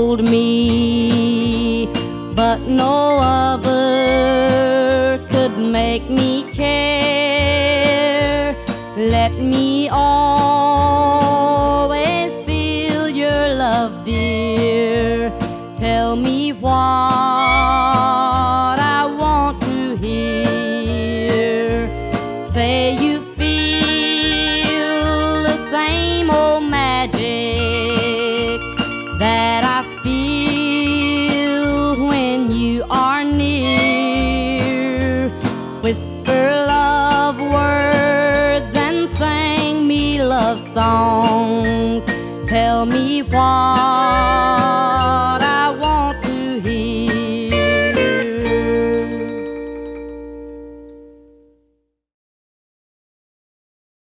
hold me, but no other could make me care. Let me always feel your love, dear. Tell me what I want to hear. Say you feel the same old magic that I feel when you are near. Whisper love words and sing me love songs. Tell me what